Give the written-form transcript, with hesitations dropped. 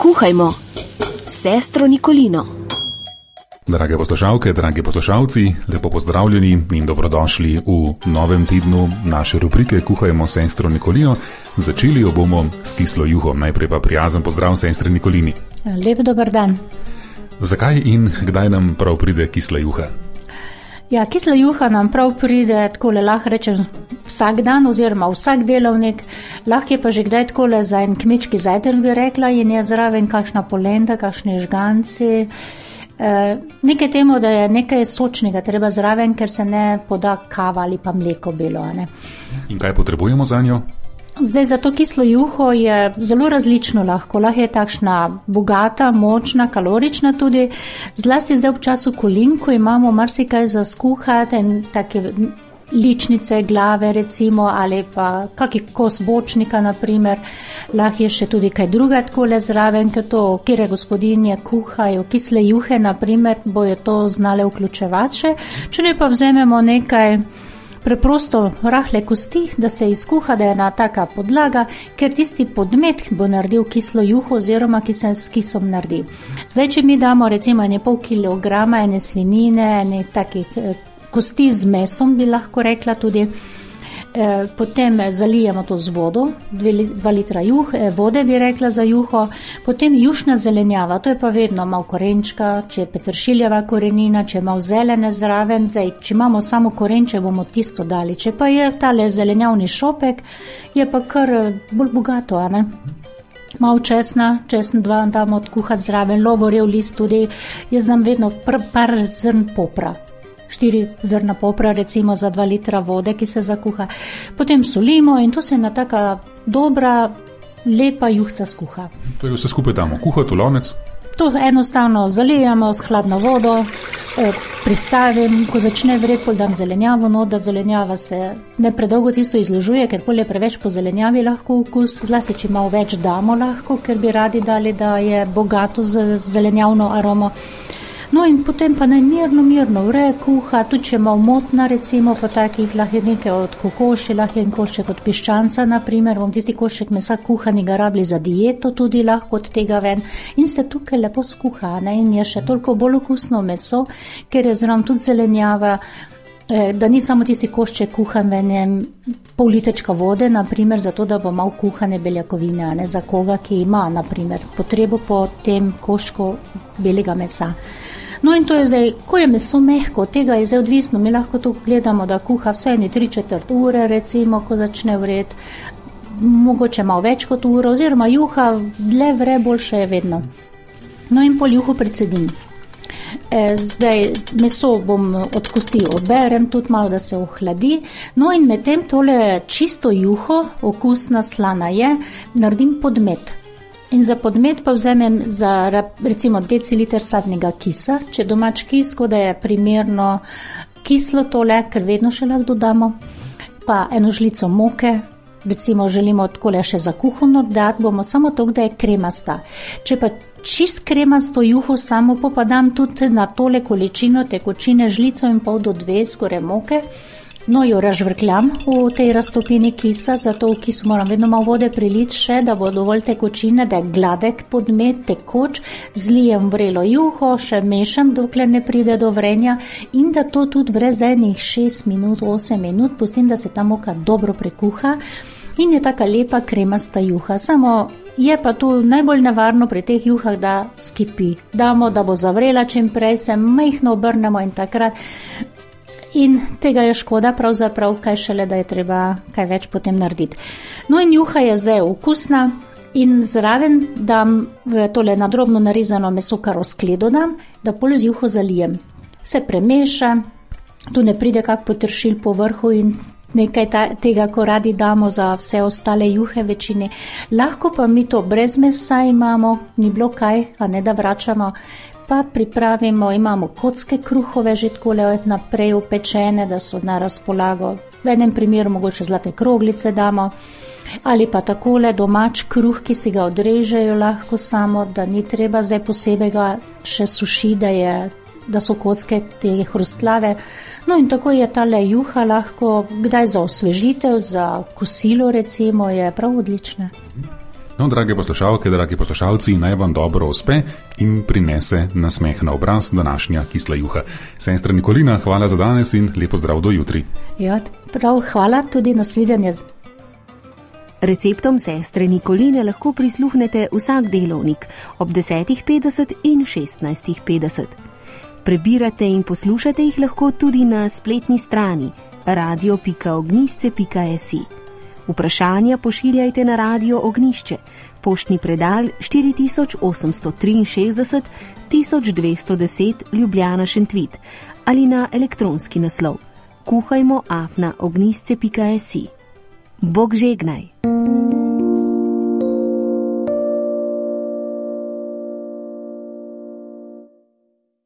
Kuhajmo s sestro Nikolino. Drage poslušalke, dragi poslušalci, lepo pozdravljeni in dobrodošli v novem tednu naše rubrike Kuhajmo s sestro Nikolino. Začeli jo bomo s kislo juho. Najprej pa prijazen pozdrav sestri Nikolini. Lep dober dan. Zakaj in kdaj nam prav pride kisla juha? Ja, kisla juha nam prav pride, takole lahko rečem, vsak dan oziroma vsak delovnik. Lahko je pa že kdaj takole za en kmečki zajtrk, bi rekla, in je zraven kakšna polenta, kakšni žganci. Nekaj temu, da je nekaj sočnega treba zraven, ker se ne poda kava ali pa mleko belo. Ne? In kaj potrebujemo za njo? Zdaj, za to kislo juho je zelo različno lahko. Lahko je takšna bogata, močna, kalorična tudi. Zlasti zdaj v času kolin, ko imamo marsikaj za skuhati, take ličnice, glave recimo, ali pa kaki kos bočnika naprimer. Lahko je še tudi kaj druga takole zraven, ker to, kjer gospodinje kuhajo kisle juhe, naprimer, bojo to znale vključevati še. Če ne pa vzememo nekaj preprosto rahle kosti, da se izkuha, da je ena taka podlaga, ker tisti podmet bo naredil kislo juho oziroma ki se s kisom naredi. Zdaj, če mi damo recimo 1,5 kilograma ene svinine, ene takih kosti z mesom, bi lahko rekla tudi, potem zalijemo to z vodo, 2 litra vode bi rekla za juho, potem jušna zelenjava, to je pa vedno malo korenčka, če je peteršiljeva korenina, če je malo zelene zraven, zdaj, če imamo samo korenče, bomo tisto dali, če pa je tale zelenjavni šopek, je pa kar bolj bogato, a ne? Malo česna 2 damo odkuhati zraven, lovorjev list tudi, jaz dam vedno par zrn popra. 4 zrna popra recimo za 2 litra vode, ki se zakuha. Potem solimo in to se na taka dobra, lepa juhca skuha. To je vse skupaj damo, kuhati v lonec? To enostavno zalijemo s hladno vodo, pristavim, ko začne vreti, pol dam zelenjavo, no, da zelenjava se ne predolgo tisto izložuje, ker pol je preveč po zelenjavi lahko okus, zlasti če malo več damo lahko, ker bi radi dali, da je bogato z zelenjavno aromo. No in potem pa naj mirno vre kuha, tudi če malo motna recimo, po takih lahko nekaj od kokoši, lahko en košček od piščanca naprimer, bom tisti košček mesa kuhani ga rabili za dieto tudi lahko od tega ven in se tukaj lepo skuha, ne? In je še toliko bolj okusno meso, ker je zraven tudi zelenjava, da ni samo tisti košček kuhan v enem pol litrčka vode, naprimer, zato da bo malo kuhane beljakovine, ne? Za koga, ki ima naprimer potrebo po tem koščku belega mesa. No in to je zdaj, ko je meso mehko, od tega je zdaj odvisno, mi lahko to gledamo, da kuha vsaj 3/4 ure recimo, ko začne vreti, mogoče malo več kot uro, oziroma juha dlje vre, boljše je vedno. No in pol juho predsedim. Zdaj meso bom od kosti odberem, tudi malo, da se ohladi, no in medtem tole čisto juho, okusna slana je, naredim podmet. In za podmet pa vzamem za recimo deciliter sadnega kisa, če domač kis, ko da je primerno kislo tole, ker vedno še lahko dodamo, pa 1 žlico moke, recimo želimo takole še zakuhano dati, bomo samo to, da je kremasta. Če pa čist kremasto juho samo pa dam tudi na tole količino tekočine 1,5 do 2 skoraj moke, no jo razžvrkljam v tej raztopini kisa, zato v kisu moram vedno malo vode priliti še, da bo dovolj tekočine, da je gladek podmet, tekoč, zlijem vrelo juho, še mešam, dokler ne pride do vrenja in da to tudi vre zdaj 6 minut, 8 minut, pustim, da se ta moka dobro prekuha in je taka lepa kremasta juha. Samo je pa tu najbolj nevarno pri teh juhah, da skipi. Damo, da bo zavrela čim prej, se majhno obrnemo in takrat. In tega je škoda pravzaprav, kaj šele, da je treba kaj več potem narediti. No in juha je zdaj okusna in zraven dam tole na drobno narezano meso, kar v skledo dam, da pol z juho zalijem. Se premeša, tu ne pride kak potršil po vrhu in nekaj tega, ko radi damo za vse ostale juhe večini. Lahko pa mi to brez mesa imamo, ni bilo kaj, a ne da vračamo, pa pripravimo, imamo kocke kruhove že takole naprej upečene, da so na razpolago. V enem primeru mogoče zlate kroglice damo, ali pa takole domač kruh, ki si ga odrežejo lahko samo, da ni treba zdaj posebej ga še sušiti, da so kocke te hrustlave. No in tako je tale juha lahko, kdaj za osvežitev, za kosilo recimo, je prav odlična. No, drage poslušalke, dragi poslušalci, naj vam dobro uspe in prinese nasmeh na obraz današnja kisla juha. Sestra Nikolina, hvala za danes in lepo zdrav do jutri. Ja, prav, hvala, tudi nasvidenje. Receptom sestre Nikoline lahko prisluhnete vsak delovnik ob 10.50 in 16.50. Prebirate in poslušate jih lahko tudi na spletni strani radio.ognisce.si. Vprašanja pošiljajte na Radio Ognišče, poštni predal 4863 1210 Ljubljana Šentvit ali na elektronski naslov kuhajmo@ognisce.si. Bog žegnaj!